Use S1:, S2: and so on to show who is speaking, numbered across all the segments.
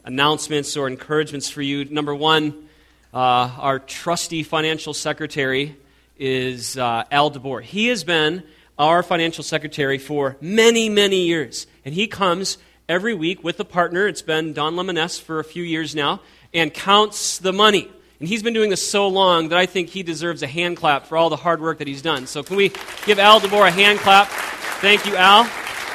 S1: announcements or encouragements for you. Number one, our trusty financial secretary is Al DeBoer. He has been our financial secretary for many, many years. And he comes every week with a partner. It's been Don Lemoness for a few years now, and counts the money. And he's been doing this so long that I think he deserves a hand clap for all the hard work that he's done. So can we give Al DeBoer a hand clap? Thank you, Al.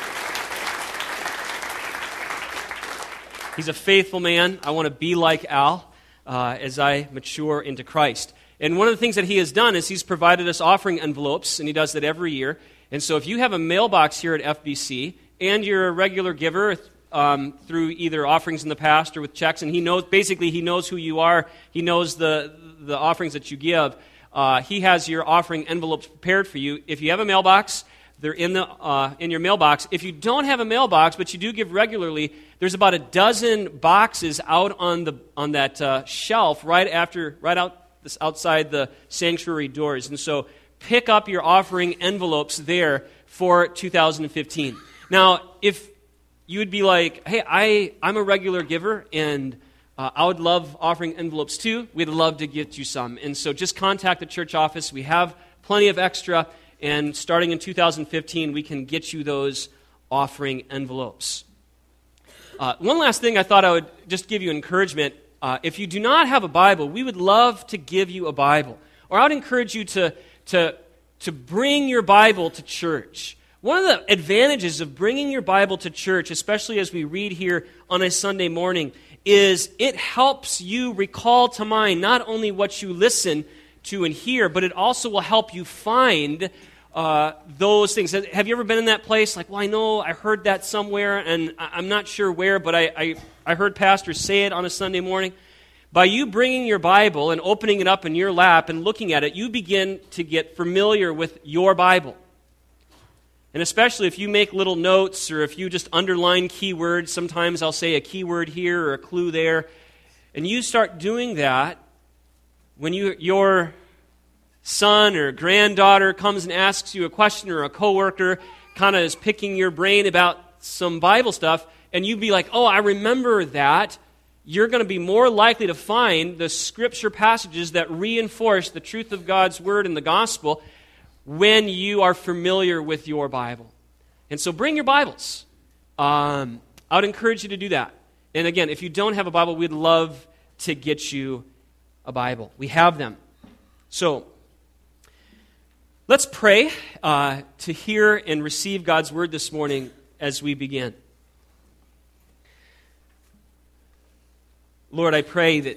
S1: He's a faithful man. I want to be like Al as I mature into Christ. And one of the things that he has done is he's provided us offering envelopes, and he does that every year. And so if you have a mailbox here at FBC, and you're a regular giver through either offerings in the past or with checks, and he knows who you are, he knows the offerings that you give, he has your offering envelopes prepared for you. If you have a mailbox, they're in your mailbox. If you don't have a mailbox, but you do give regularly, there's about a dozen boxes out on that shelf outside the sanctuary doors. And so pick up your offering envelopes there for 2015. Now, if you would be like, hey, I'm a regular giver, and I would love offering envelopes too, we'd love to get you some. And so just contact the church office. We have plenty of extra. And starting in 2015, we can get you those offering envelopes. One last thing I thought I would just give you encouragement. If you do not have a Bible, we would love to give you a Bible. Or I would encourage you to bring your Bible to church. One of the advantages of bringing your Bible to church, especially as we read here on a Sunday morning, is it helps you recall to mind not only what you listen to and hear, but it also will help you find those things. Have you ever been in that place? Like, well, I know I heard that somewhere, and I'm not sure where, but I heard pastors say it on a Sunday morning. By you bringing your Bible and opening it up in your lap and looking at it, you begin to get familiar with your Bible. And especially if you make little notes or if you just underline keywords, sometimes I'll say a keyword here or a clue there, and you start doing that, when your son or granddaughter comes and asks you a question, or a coworker kind of is picking your brain about some Bible stuff, and you'd be like, oh, I remember that, you're going to be more likely to find the Scripture passages that reinforce the truth of God's Word and the Gospel when you are familiar with your Bible. And so bring your Bibles. I would encourage you to do that. And again, if you don't have a Bible, we'd love to get you a Bible. We have them. So let's pray to hear and receive God's Word this morning as we begin. Lord, I pray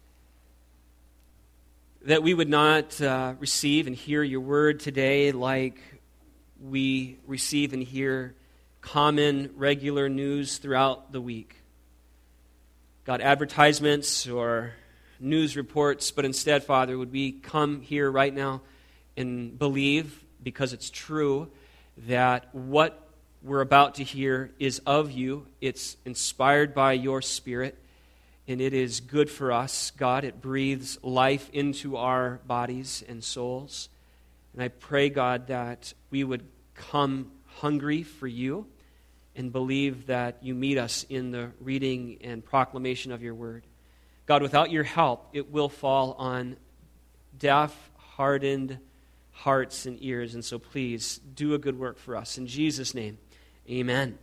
S1: that we would not receive and hear your Word today like we receive and hear common, regular news throughout the week. God, advertisements or news reports, but instead, Father, would we come here right now and believe, because it's true, that what we're about to hear is of you. It's inspired by your Spirit, and it is good for us. God, it breathes life into our bodies and souls. And I pray, God, that we would come hungry for you and believe that you meet us in the reading and proclamation of your word. God, without your help, it will fall on deaf, hardened hearts and ears. And so please, do a good work for us. In Jesus' name, amen.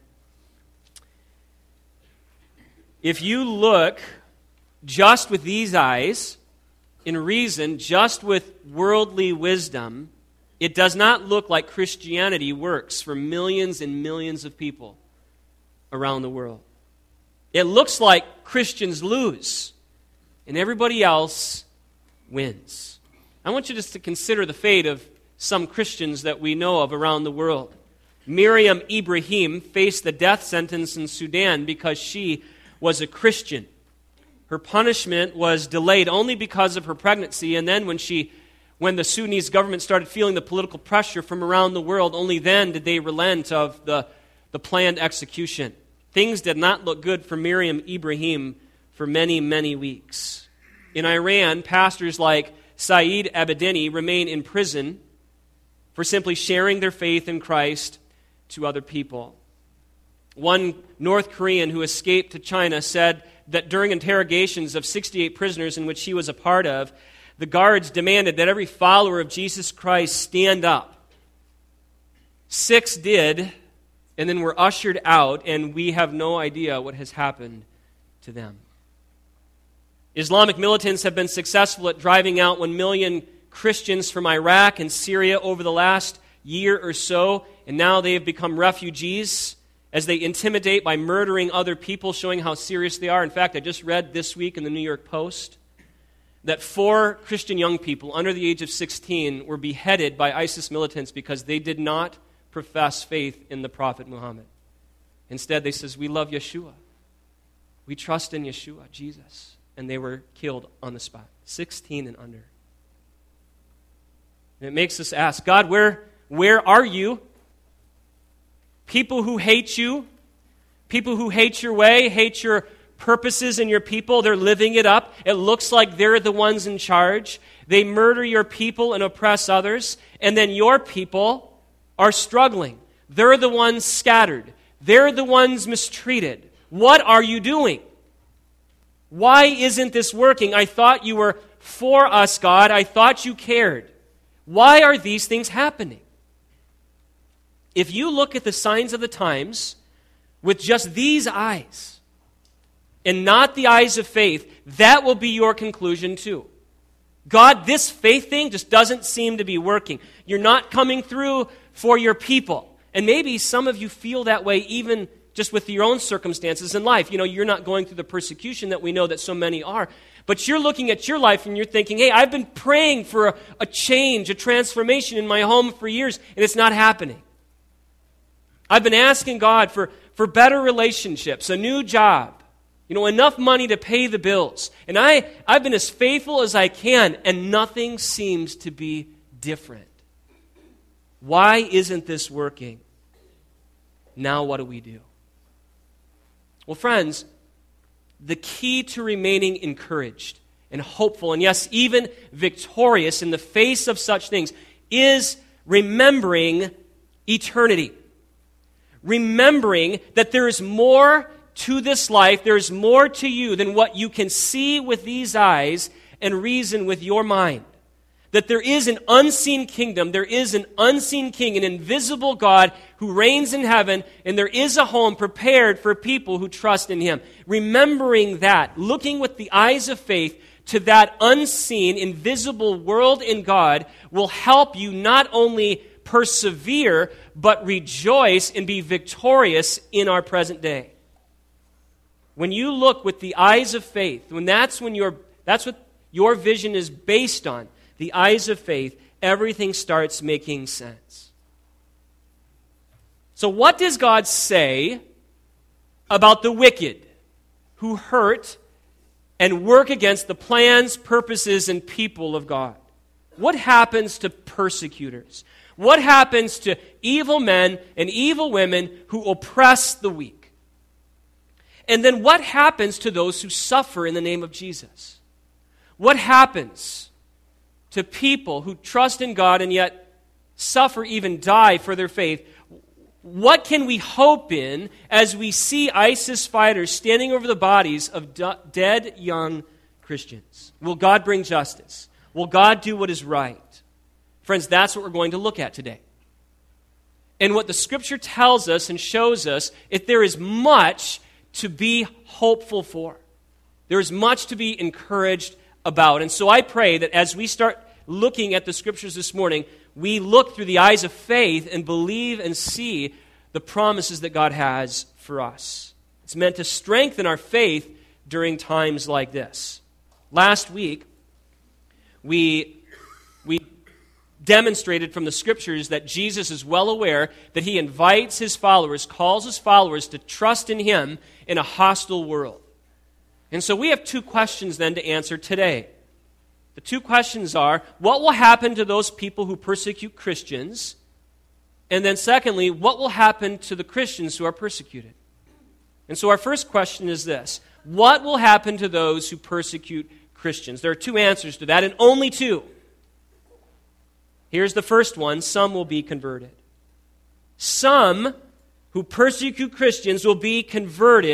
S1: If you look just with these eyes, in reason, just with worldly wisdom, it does not look like Christianity works for millions and millions of people around the world. It looks like Christians lose, and everybody else wins. I want you just to consider the fate of some Christians that we know of around the world. Miriam Ibrahim faced the death sentence in Sudan because she was a Christian. Her punishment was delayed only because of her pregnancy, and then when the Sudanese government started feeling the political pressure from around the world, only then did they relent of the planned execution. Things did not look good for Miriam Ibrahim for many, many weeks. In Iran, pastors like Saeed Abedini remain in prison for simply sharing their faith in Christ to other people. One North Korean who escaped to China said that during interrogations of 68 prisoners in which he was a part of, the guards demanded that every follower of Jesus Christ stand up. 6 did, and then were ushered out, and we have no idea what has happened to them. Islamic militants have been successful at driving out 1 million Christians from Iraq and Syria over the last year or so, and now they have become refugees as they intimidate by murdering other people, showing how serious they are. In fact, I just read this week in the New York Post that 4 Christian young people under the age of 16 were beheaded by ISIS militants because they did not profess faith in the Prophet Muhammad. Instead, they says, "We love Yeshua. We trust in Yeshua, Jesus." And they were killed on the spot, 16 and under. And it makes us ask, God, where are you? People who hate you, people who hate your way, hate your purposes and your people, they're living it up. It looks like they're the ones in charge. They murder your people and oppress others, and then your people are struggling. They're the ones scattered. They're the ones mistreated. What are you doing? Why isn't this working? I thought you were for us, God. I thought you cared. Why are these things happening? If you look at the signs of the times with just these eyes and not the eyes of faith, that will be your conclusion too. God, this faith thing just doesn't seem to be working. You're not coming through for your people. And maybe some of you feel that way even just with your own circumstances in life. You know, you're not going through the persecution that we know that so many are. But you're looking at your life and you're thinking, hey, I've been praying for a change, a transformation in my home for years, and it's not happening. I've been asking God for better relationships, a new job, enough money to pay the bills. And I've been as faithful as I can, and nothing seems to be different. Why isn't this working? Now what do we do? Well, friends, the key to remaining encouraged and hopeful, and yes, even victorious in the face of such things, is remembering eternity. Remembering that there is more to this life, there is more to you than what you can see with these eyes and reason with your mind. That there is an unseen kingdom, there is an unseen king, an invisible God who reigns in heaven, and there is a home prepared for people who trust in him. Remembering that, looking with the eyes of faith to that unseen, invisible world in God will help you not only persevere, but rejoice and be victorious in our present day. When you look with the eyes of faith, that's what your vision is based on, the eyes of faith, everything starts making sense. So what does God say about the wicked who hurt and work against the plans, purposes, and people of God? What happens to persecutors? What happens to evil men and evil women who oppress the weak? And then what happens to those who suffer in the name of Jesus? What happens to people who trust in God and yet suffer, even die for their faith? What can we hope in as we see ISIS fighters standing over the bodies of dead young Christians? Will God bring justice? Will God do what is right? Friends, that's what we're going to look at today. And what the Scripture tells us and shows us, if there is much to be hopeful for. There is much to be encouraged about. And so I pray that as we start looking at the Scriptures this morning, we look through the eyes of faith and believe and see the promises that God has for us. It's meant to strengthen our faith during times like this. Last week, we demonstrated from the Scriptures that Jesus is well aware that he invites his followers, calls his followers to trust in him in a hostile world. And so we have 2 questions then to answer today. The 2 questions are, what will happen to those people who persecute Christians? And then secondly, what will happen to the Christians who are persecuted? And so our first question is this: what will happen to those who persecute Christians? There are 2 answers to that, and only 2. Here's the first one: some will be converted. Some who persecute Christians will be converted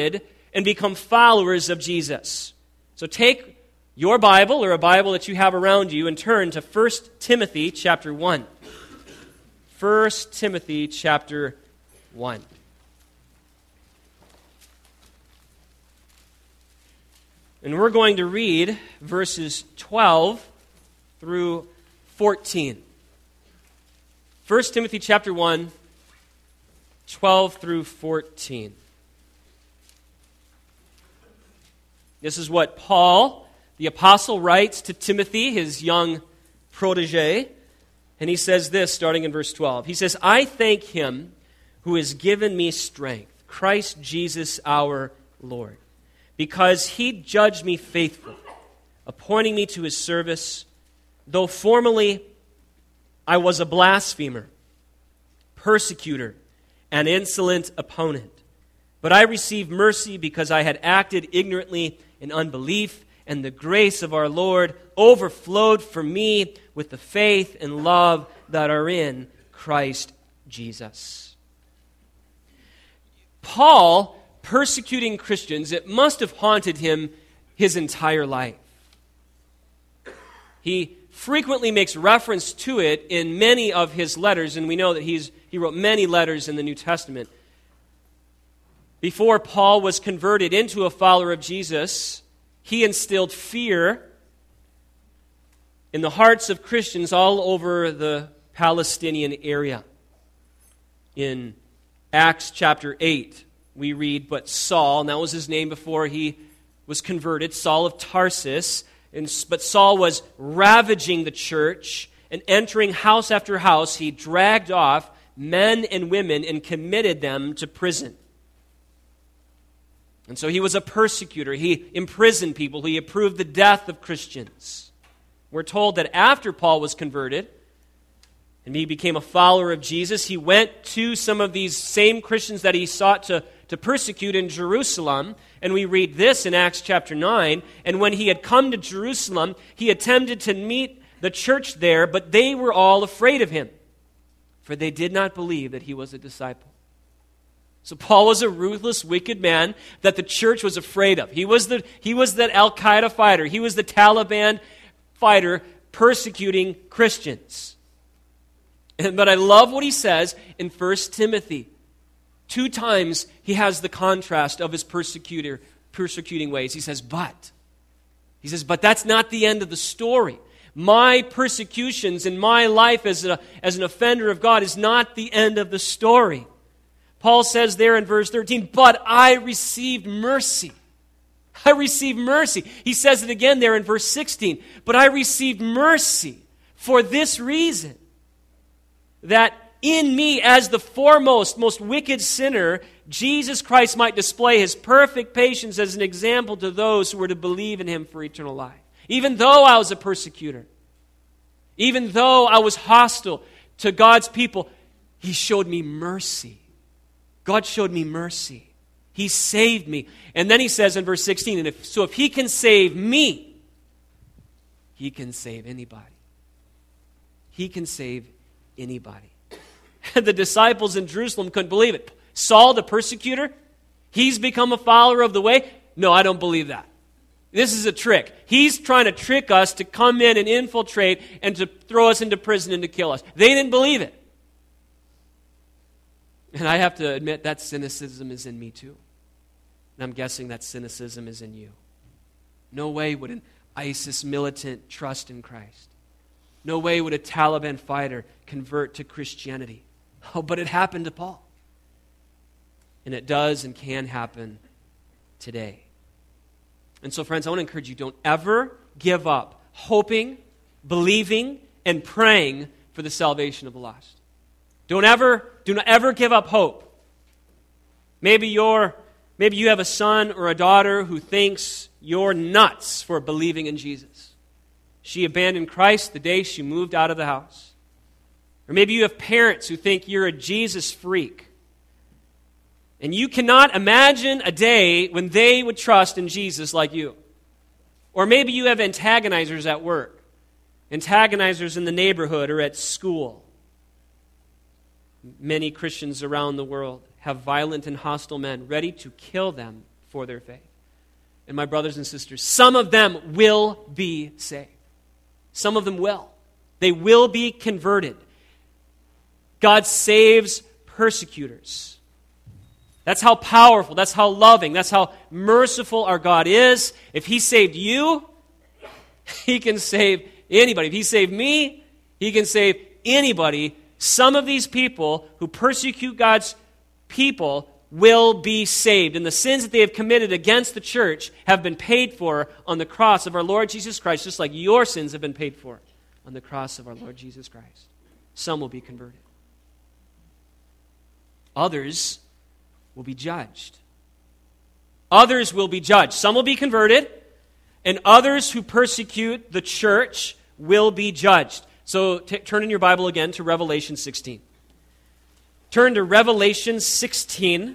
S1: and become followers of Jesus. So take your Bible or a Bible that you have around you and turn to 1 Timothy chapter 1. 1 Timothy chapter 1. And we're going to read verses 12 through 14. 1 Timothy chapter 1, 12 through 14. This is what Paul, the apostle, writes to Timothy, his young protege. And he says this, starting in verse 12. He says, I thank him who has given me strength, Christ Jesus our Lord, because he judged me faithful, appointing me to his service, though formerly I was a blasphemer, persecutor, an insolent opponent. But I received mercy because I had acted ignorantly in unbelief, and the grace of our Lord overflowed for me with the faith and love that are in Christ Jesus. Paul, persecuting Christians, it must have haunted him his entire life. He frequently makes reference to it in many of his letters, and we know that he wrote many letters in the New Testament. Before Paul was converted into a follower of Jesus, he instilled fear in the hearts of Christians all over the Palestinian area. In Acts chapter 8, we read, but Saul, and that was his name before he was converted, Saul of Tarsus, but Saul was ravaging the church and entering house after house. He dragged off men and women and committed them to prison. And so he was a persecutor. He imprisoned people. He approved the death of Christians. We're told that after Paul was converted and he became a follower of Jesus, he went to some of these same Christians that he sought to persecute in Jerusalem. And we read this in Acts chapter 9. And when he had come to Jerusalem, he attempted to meet the church there, but they were all afraid of him, for they did not believe that he was a disciple. So Paul was a ruthless, wicked man that the church was afraid of. He was that Al-Qaeda fighter. He was the Taliban fighter persecuting Christians. But I love what he says in 1 Timothy. 2 times he has the contrast of his persecuting ways. He says, but that's not the end of the story. My persecutions in my life as an offender of God is not the end of the story. Paul says there in verse 13, but I received mercy. I received mercy. He says it again there in verse 16, but I received mercy for this reason, that in me as the foremost, most wicked sinner, Jesus Christ might display his perfect patience as an example to those who were to believe in him for eternal life. Even though I was a persecutor, even though I was hostile to God's people, he showed me mercy. God showed me mercy. He saved me. And then he says in verse 16, if he can save me, he can save anybody. He can save anybody. The disciples in Jerusalem couldn't believe it. Saul, the persecutor, he's become a follower of the way? No, I don't believe that. This is a trick. He's trying to trick us to come in and infiltrate and to throw us into prison and to kill us. They didn't believe it. And I have to admit that cynicism is in me too. And I'm guessing that cynicism is in you. No way would an ISIS militant trust in Christ. No way would a Taliban fighter convert to Christianity. Oh, but it happened to Paul. And it does and can happen today. And so, friends, I want to encourage you, don't ever give up hoping, believing, and praying for the salvation of the lost. Do not ever give up hope. Maybe you have a son or a daughter who thinks you're nuts for believing in Jesus. She abandoned Christ the day she moved out of the house. Or maybe you have parents who think you're a Jesus freak. And you cannot imagine a day when they would trust in Jesus like you. Or maybe you have antagonizers at work, antagonizers in the neighborhood or at school. Many Christians around the world have violent and hostile men ready to kill them for their faith. And my brothers and sisters, some of them will be saved. Some of them will. They will be converted. God saves persecutors. That's how powerful, that's how loving, that's how merciful our God is. If He saved you, He can save anybody. If He saved me, He can save anybody. Some of these people who persecute God's people will be saved. And the sins that they have committed against the church have been paid for on the cross of our Lord Jesus Christ, just like your sins have been paid for on the cross of our Lord Jesus Christ. Some will be converted. Others will be judged. Others will be judged. Some will be converted, and others who persecute the church will be judged. So turn in your Bible again to Revelation 16. Turn to Revelation 16,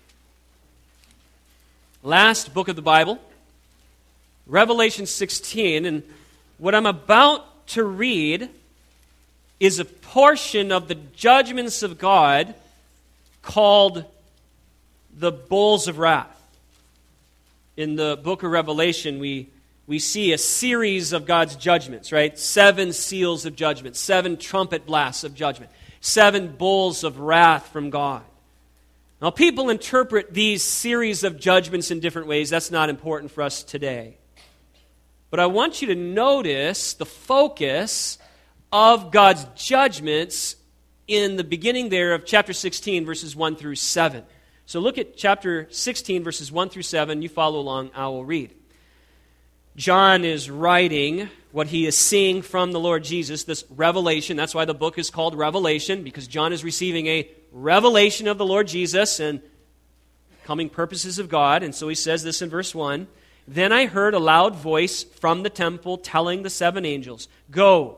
S1: last book of the Bible. Revelation 16, and what I'm about to read is a portion of the judgments of God called the bowls of wrath. In the book of Revelation, we see a series of God's judgments, right? 7 seals of judgment, 7 trumpet blasts of judgment, 7 bowls of wrath from God. Now, people interpret these series of judgments in different ways. That's not important for us today. But I want you to notice the focus of God's judgments in the beginning there of chapter 16, verses 1 through 7. So look at chapter 16, verses 1 through 7. You follow along, I will read. John is writing what he is seeing from the Lord Jesus, this revelation. That's why the book is called Revelation, because John is receiving a revelation of the Lord Jesus and coming purposes of God. And so he says this in verse 1. Then I heard a loud voice from the temple telling the 7 angels, "Go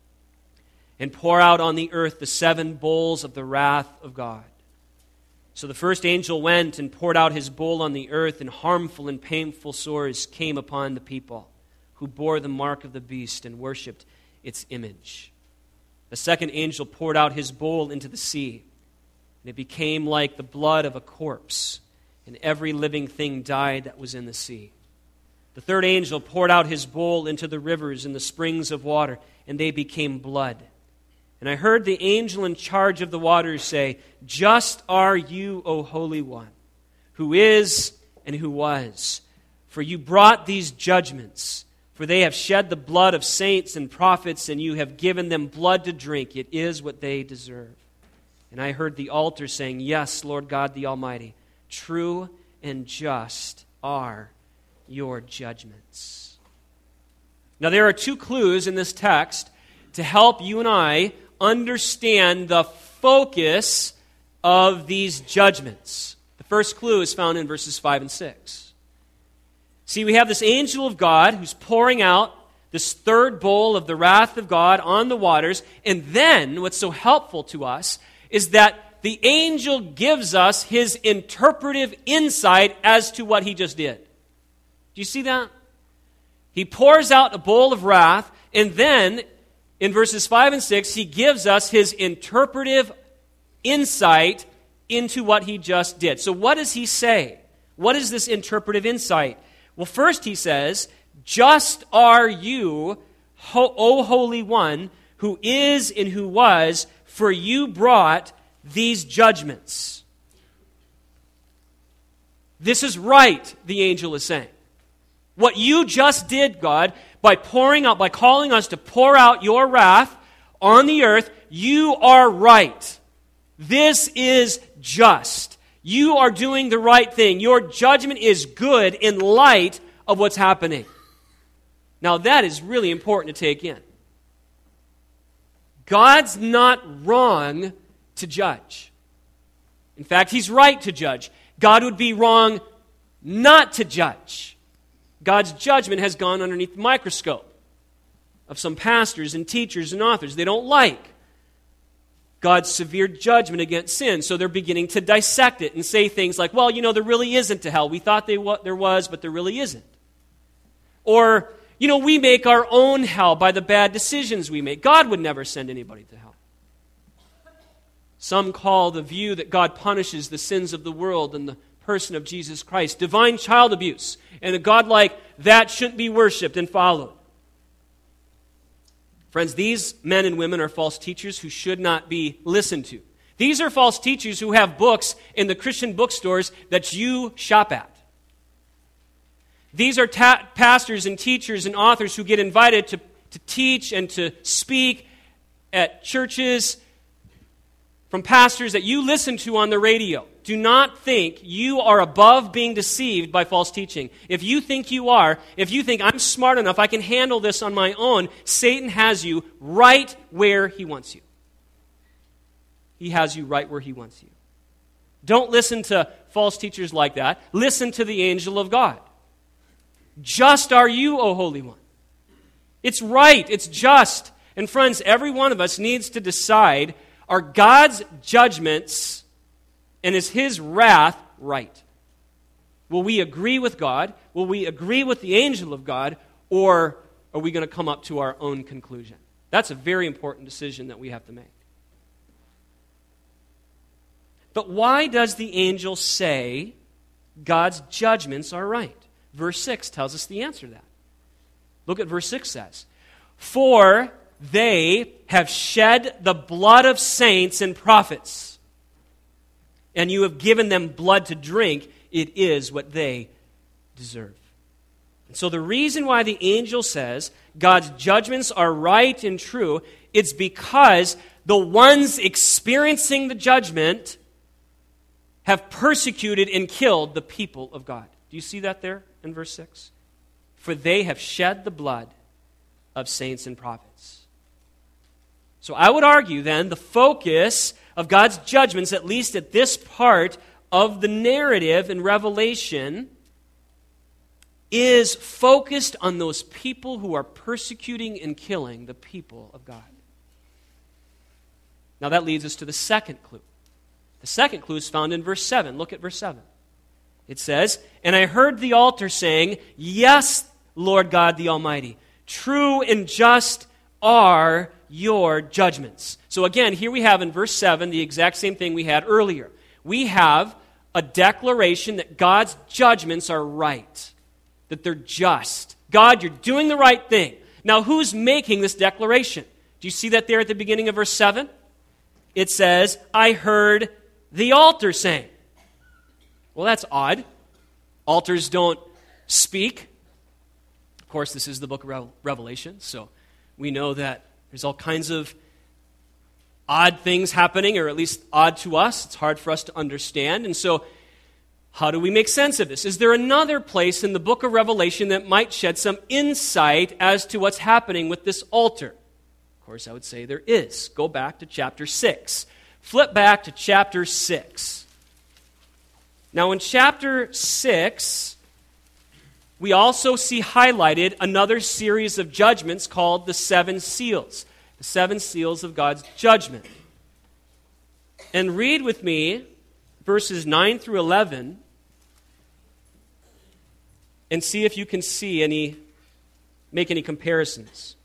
S1: and pour out on the earth the 7 bowls of the wrath of God." So the first angel went and poured out his bowl on the earth, and harmful and painful sores came upon the people who bore the mark of the beast and worshipped its image. The second angel poured out his bowl into the sea, and it became like the blood of a corpse, and every living thing died that was in the sea. The third angel poured out his bowl into the rivers and the springs of water, and they became blood. And I heard the angel in charge of the waters say, "Just are you, O Holy One, who is and who was. For you brought these judgments, for they have shed the blood of saints and prophets, and you have given them blood to drink. It is what they deserve." And I heard the altar saying, "Yes, Lord God the Almighty, true and just are your judgments." Now there are 2 clues in this text to help you and I understand the focus of these judgments. The first clue is found in verses 5 and 6. See, we have this angel of God who's pouring out this third bowl of the wrath of God on the waters, and then what's so helpful to us is that the angel gives us his interpretive insight as to what he just did. Do you see that? He pours out a bowl of wrath, and then in verses 5 and 6, he gives us his interpretive insight into what he just did. So what does he say? What is this interpretive insight? Well, first he says, "Just are you, O Holy One, who is and who was, for you brought these judgments." This is right, the angel is saying. What you just did, God, by calling us to pour out your wrath on the earth, you are right. This is just. You are doing the right thing. Your judgment is good in light of what's happening. Now that is really important to take in. God's not wrong to judge. In fact, He's right to judge. God would be wrong not to judge. God's judgment has gone underneath the microscope of some pastors and teachers and authors. They don't like God's severe judgment against sin, so they're beginning to dissect it and say things like, well, there really isn't a hell. We thought there was, but there really isn't. Or, we make our own hell by the bad decisions we make. God would never send anybody to hell. Some call the view that God punishes the sins of the world and the person of Jesus Christ. Divine child abuse. And a God like that shouldn't be worshipped and followed. Friends, these men and women are false teachers who should not be listened to. These are false teachers who have books in the Christian bookstores that you shop at. These are pastors and teachers and authors who get invited to teach and to speak at churches from pastors that you listen to on the radio. Do not think you are above being deceived by false teaching. If you think you are, if you think I'm smart enough, I can handle this on my own, Satan has you right where he wants you. He has you right where he wants you. Don't listen to false teachers like that. Listen to the angel of God. Just are you, O Holy One. It's right. It's just. And friends, every one of us needs to decide, are God's judgments and is His wrath right? Will we agree with God? Will we agree with the angel of God? Or are we going to come up to our own conclusion? That's a very important decision that we have to make. But why does the angel say God's judgments are right? Verse 6 tells us the answer to that. Look at verse 6 says, "For they have shed the blood of saints and prophets, and you have given them blood to drink. It is what they deserve." And so the reason why the angel says God's judgments are right and true, it's because the ones experiencing the judgment have persecuted and killed the people of God. Do you see that there in verse 6? For they have shed the blood of saints and prophets. So I would argue then the focus of God's judgments, at least at this part of the narrative in Revelation, is focused on those people who are persecuting and killing the people of God. Now that leads us to the second clue. The second clue is found in verse 7. Look at verse 7. It says, "And I heard the altar saying, 'Yes, Lord God the Almighty, true and just are your judgments.'" So again, here we have in verse 7 the exact same thing we had earlier. We have a declaration that God's judgments are right, that they're just. God, you're doing the right thing. Now, who's making this declaration? Do you see that there at the beginning of verse 7? It says, "I heard the altar saying." Well, that's odd. Altars don't speak. Of course, this is the book of Revelation, so we know that there's all kinds of odd things happening, or at least odd to us. It's hard for us to understand. And so, how do we make sense of this? Is there another place in the book of Revelation that might shed some insight as to what's happening with this altar? Of course, I would say there is. Go back to chapter 6. Flip back to chapter 6. Now, in chapter 6, we also see highlighted another series of judgments called the seven seals. The seven seals of God's judgment. And read with me verses 9 through 11 and see if you can make any comparisons.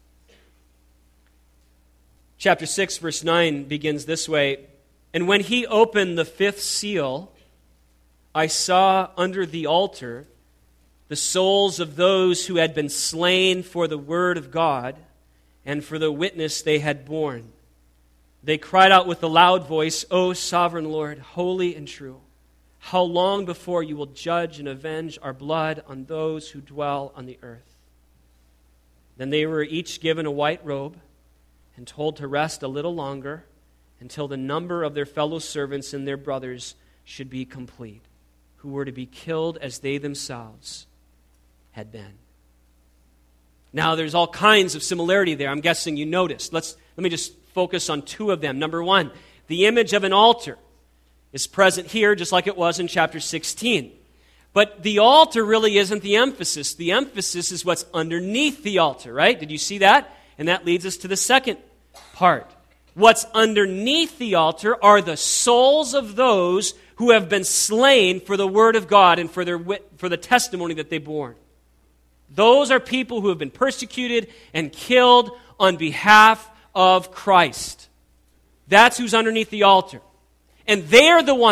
S1: Chapter 6, verse 9 begins this way. "And when he opened the fifth seal, I saw under the altar the souls of those who had been slain for the word of God and for the witness they had borne. They cried out with a loud voice, 'O sovereign Lord, holy and true, how long before you will judge and avenge our blood on those who dwell on the earth?' Then they were each given a white robe and told to rest a little longer until the number of their fellow servants and their brothers should be complete, who were to be killed as they themselves had been." Now, there's all kinds of similarity there. I'm guessing you noticed. Let me just focus on two of them. Number one, the image of an altar is present here just like it was in chapter 16. But the altar really isn't the emphasis. The emphasis is what's underneath the altar, right? Did you see that? And that leads us to the second part. What's underneath the altar are the souls of those who have been slain for the word of God and for the testimony that they bore. Those are people who have been persecuted and killed on behalf of Christ. That's who's underneath the altar. And they're the ones.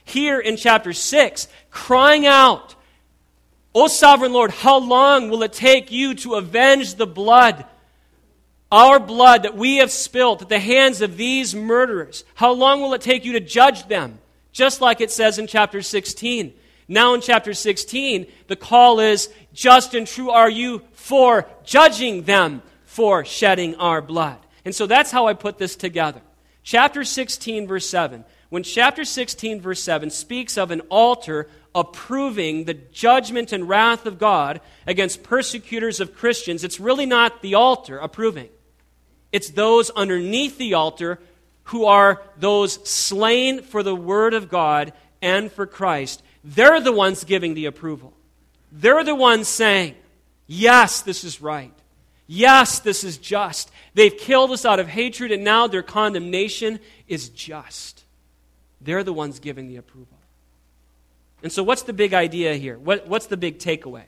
S1: here in chapter 6, crying out, O sovereign Lord, how long will it take you to avenge the blood, our blood that we have spilt at the hands of these murderers? How long will it take you to judge them? Just like it says in chapter 16. Now in chapter 16, the call is, just and true are you for judging them for shedding our blood. And so that's how I put this together. Chapter 16, verse 7. When chapter 16, verse 7 speaks of an altar approving the judgment and wrath of God against persecutors of Christians, it's really not the altar approving. It's those underneath the altar who are those slain for the word of God and for Christ. They're the ones giving the approval. They're the ones saying, yes, this is right. Yes, this is just. They've killed us out of hatred, and now their condemnation is just. They're the ones giving the approval. And so what's the big idea here? What's the big takeaway?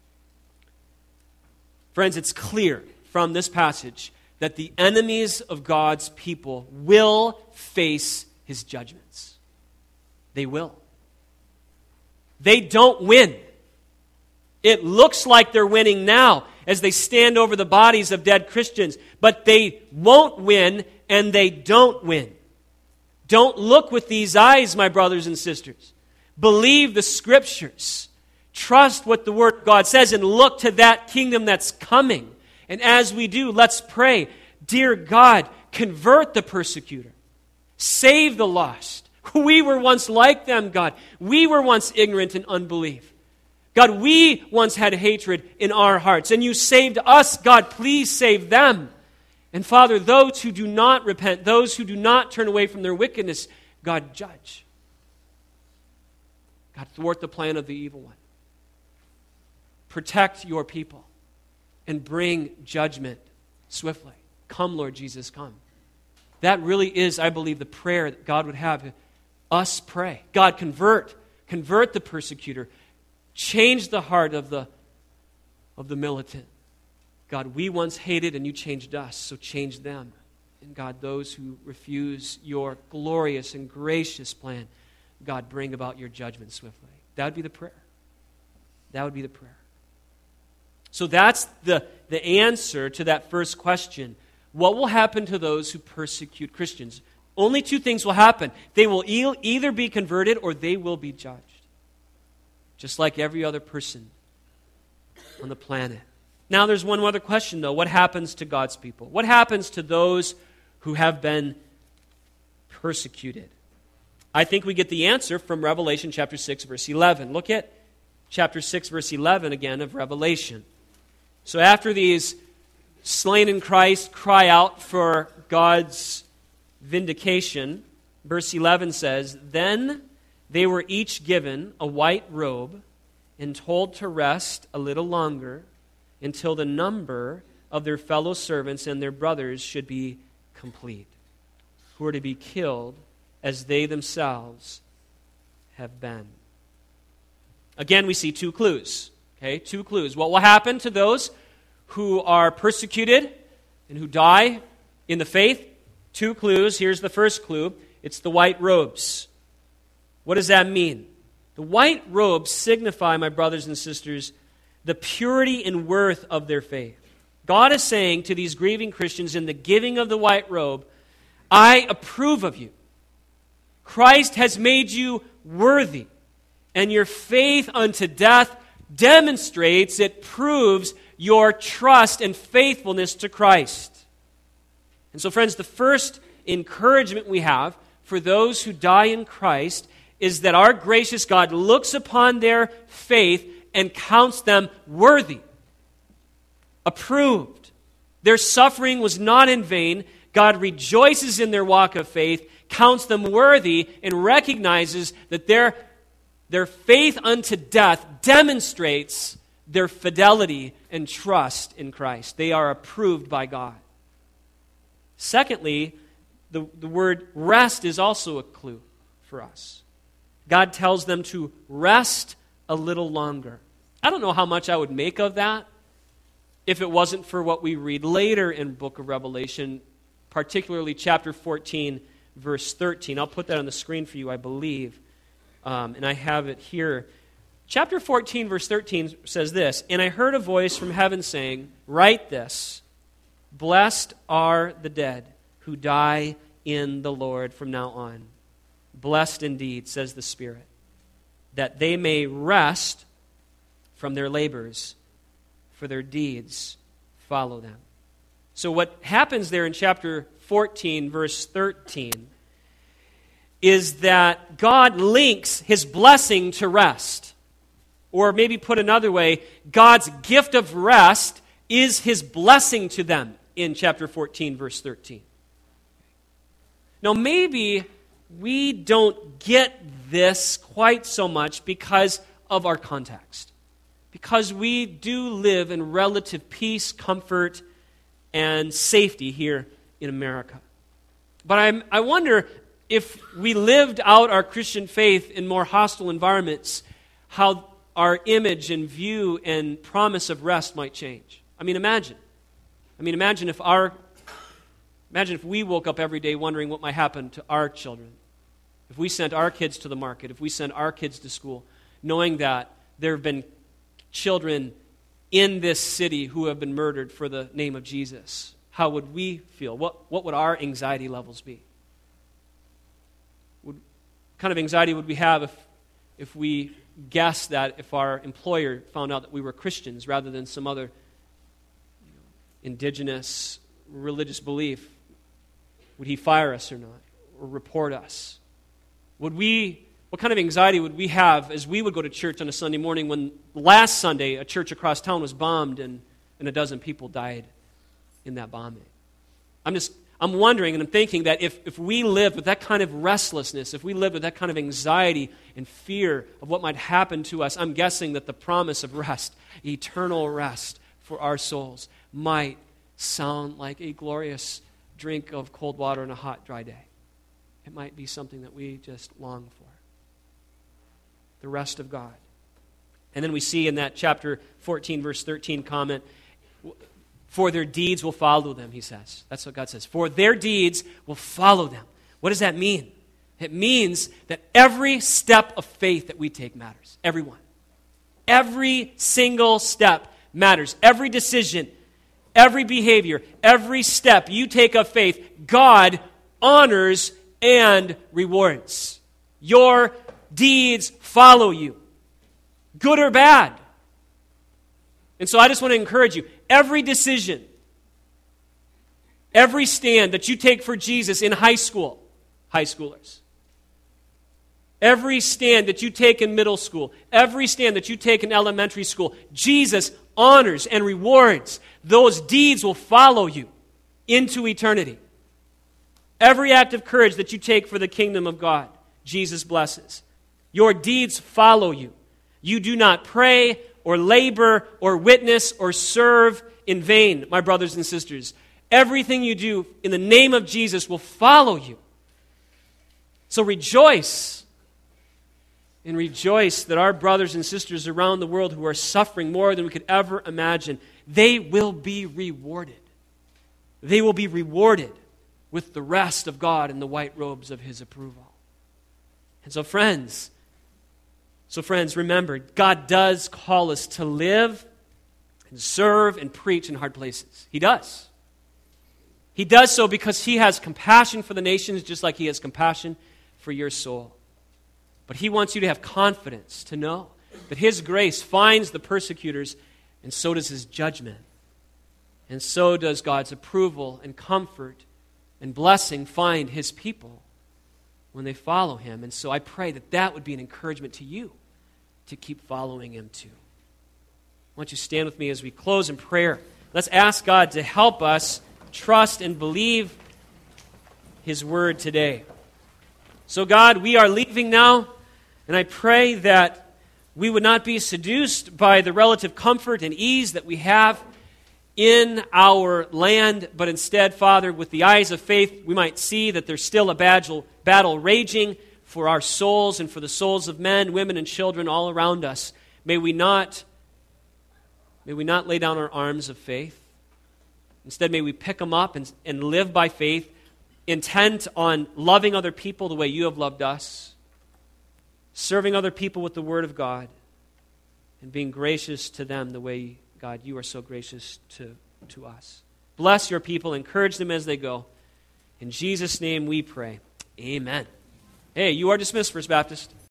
S1: Friends, it's clear from this passage that the enemies of God's people will face his judgments. They will. They don't win. It looks like they're winning now as they stand over the bodies of dead Christians, but they won't win and they don't win. Don't look with these eyes, my brothers and sisters. Believe the Scriptures. Trust what the Word of God says and look to that kingdom that's coming. And as we do, let's pray. Dear God, convert the persecutor. Save the lost. We were once like them, God. We were once ignorant in unbelief. God, we once had hatred in our hearts, and you saved us. God, please save them. And Father, those who do not repent, those who do not turn away from their wickedness, God, judge. God, thwart the plan of the evil one. Protect your people and bring judgment swiftly. Come, Lord Jesus, come. That really is, I believe, the prayer that God would have us pray. God, convert the persecutor. Change the heart of the militant. God, we once hated and you changed us, so change them. And God, those who refuse your glorious and gracious plan, God, bring about your judgment swiftly. That would be the prayer. That would be the prayer. So that's the answer to that first question. What will happen to those who persecute Christians? Only two things will happen. They will either be converted or they will be judged. Just like every other person on the planet. Now there's one other question though. What happens to God's people? What happens to those who have been persecuted? I think we get the answer from Revelation chapter 6, verse 11. Look at chapter 6, verse 11 again of Revelation. So after these slain in Christ cry out for God's vindication, verse 11 says, Then they were each given a white robe and told to rest a little longer until the number of their fellow servants and their brothers should be complete, who are to be killed as they themselves have been. Again, we see two clues. Okay, two clues. What will happen to those who are persecuted and who die in the faith? Two clues. Here's the first clue. It's the white robes. What does that mean? The white robes signify, my brothers and sisters, the purity and worth of their faith. God is saying to these grieving Christians in the giving of the white robe, I approve of you. Christ has made you worthy, and your faith unto death demonstrates, it proves your trust and faithfulness to Christ. And so, friends, the first encouragement we have for those who die in Christ is that our gracious God looks upon their faith and counts them worthy, approved. Their suffering was not in vain. God rejoices in their walk of faith, counts them worthy, and recognizes that their faith unto death demonstrates their fidelity and trust in Christ. They are approved by God. Secondly, the word rest is also a clue for us. God tells them to rest a little longer. I don't know how much I would make of that if it wasn't for what we read later in the book of Revelation, particularly chapter 14, verse 13. I'll put that on the screen for you, I believe. and I have it here. Chapter 14, verse 13 says this, "And I heard a voice from heaven saying, 'Write this, blessed are the dead who die in the Lord from now on. Blessed indeed, says the Spirit, that they may rest from their labors, for their deeds follow them.'" So what happens there in chapter 14, verse 13, is that God links his blessing to rest. Or maybe put another way, God's gift of rest is his blessing to them in chapter 14, verse 13. Now maybe we don't get this quite so much because of our context. Because we do live in relative peace, comfort, and safety here in America. But I wonder if we lived out our Christian faith in more hostile environments, how our image and view and promise of rest might change. Imagine if we woke up every day wondering what might happen to our children. If we sent our kids to the market, if we sent our kids to school, knowing that there have been children in this city who have been murdered for the name of Jesus, how would we feel? What would our anxiety levels be? What kind of anxiety would we have if we guessed that if our employer found out that we were Christians rather than some other indigenous religious belief? Would he fire us or not? Or report us? What kind of anxiety would we have as we would go to church on a Sunday morning when last Sunday a church across town was bombed and a dozen people died in that bombing? I'm wondering and I'm thinking that if we lived with that kind of restlessness, if we lived with that kind of anxiety and fear of what might happen to us, I'm guessing that the promise of rest, eternal rest for our souls, might sound like a glorious drink of cold water on a hot, dry day. It might be something that we just long for. The rest of God. And then we see in that chapter 14, verse 13 comment, "For their deeds will follow them," he says. That's what God says. For their deeds will follow them. What does that mean? It means that every step of faith that we take matters. Everyone. Every single step matters. Every decision, every behavior, every step you take of faith, God honors and rewards. Your deeds follow you, good or bad. And so I just want to encourage you, every decision, every stand that you take for Jesus in high school, high schoolers, every stand that you take in middle school, every stand that you take in elementary school, Jesus honors and rewards. Those deeds will follow you into eternity. Every act of courage that you take for the kingdom of God, Jesus blesses. Your deeds follow you. You do not pray or labor or witness or serve in vain, my brothers and sisters. Everything you do in the name of Jesus will follow you. So rejoice. And rejoice that our brothers and sisters around the world who are suffering more than we could ever imagine, they will be rewarded. They will be rewarded with the rest of God in the white robes of his approval. And so friends, remember, God does call us to live and serve and preach in hard places. He does. He does so because he has compassion for the nations just like he has compassion for your soul. But he wants you to have confidence to know that his grace finds the persecutors, and so does his judgment. And so does God's approval and comfort and blessing find his people when they follow him. And so I pray that that would be an encouragement to you to keep following him too. Why don't you stand with me as we close in prayer? Let's ask God to help us trust and believe his word today. So God, we are leaving now, and I pray that we would not be seduced by the relative comfort and ease that we have in our land, but instead, Father, with the eyes of faith, we might see that there's still a battle raging for our souls and for the souls of men, women, and children all around us. May we not lay down our arms of faith. Instead, may we pick them up and live by faith, intent on loving other people the way you have loved us. serving other people with the Word of God, and being gracious to them the way, God, you are so gracious to us. Bless your people. Encourage them as they go. In Jesus' name we pray. Amen. Hey, you are dismissed, First Baptist.